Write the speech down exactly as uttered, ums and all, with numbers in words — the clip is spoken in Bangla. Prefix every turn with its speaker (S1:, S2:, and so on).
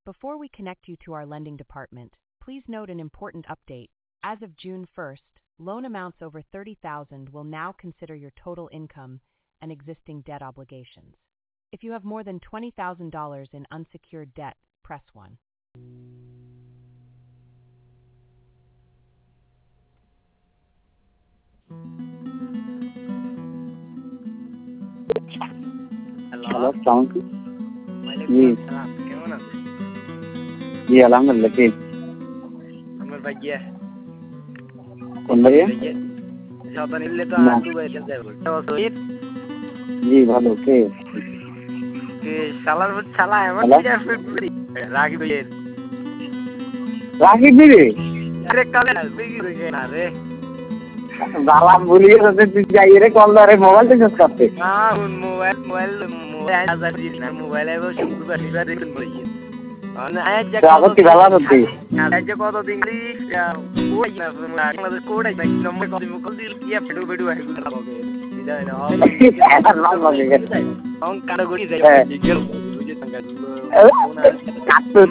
S1: Before we connect you to our lending department, please note an important update. As of June first, loan amounts over thirty thousand dollars will now consider your total income and existing debt obligations. If you have more than twenty thousand dollars in unsecured debt, press one.
S2: Hello, আসসালামু আলাইকুম।
S3: ওয়ালাইকুম
S2: জি
S3: আসসালাম, কেমন আছেন?
S2: জি আলহামদুলিল্লাহ। কে
S3: আমার ভাইয়া
S2: কোন ভাইয়া?
S3: সাদা নিলে তো
S2: না।
S3: আর দুবাই যাবো শহীদ
S2: জি ভালো। কে
S3: কে শালার মত শালা এমন
S2: হ্যালো?
S3: বিরাট ফেব্রুয়ারি রাগি দইয়ের
S2: রাকিব দিদি
S3: আরে কালে বিগি রে না রে
S2: বালাম ভুলিয়ে যাচ্ছে তুই যাই রে কল ধরে মোবাইল থেকে করতে
S3: না উন মোবাইল মোবাইল মোবাইল হাজার দিন না মোবাইল আইবো শুক্রবার শনিবার দিন বইছি মানে আজ যা
S2: আবার কি ভালো আছি?
S3: আজ কত দিন লি ওই বাংলাদেশ কোড আই নম্বর কত মুকল দিল কি ফেডু ফেডু আই গুলা হবে বিদায় না
S2: আর নাম লাগে
S3: অং কারো গড়ি যাই
S2: হ্যাঁ।
S3: গেল বুঝে তাঙ্গা
S2: কাটতো